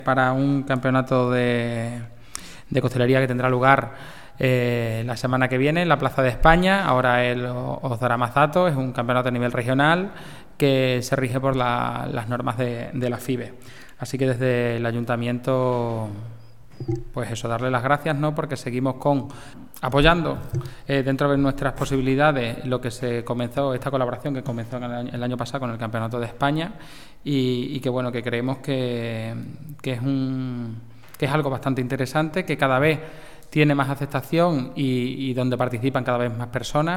para un campeonato de costelería que tendrá lugar la semana que viene en la Plaza de España. Ahora os dará más datos. Es un campeonato a nivel regional que se rige por las normas de la FIBE. Así que desde el Ayuntamiento, pues eso, darle las gracias, ¿no? Porque seguimos apoyando dentro de nuestras posibilidades lo que se comenzó, esta colaboración que comenzó el año pasado con el Campeonato de España y que bueno, que creemos que es algo bastante interesante, que cada vez tiene más aceptación y donde participan cada vez más personas.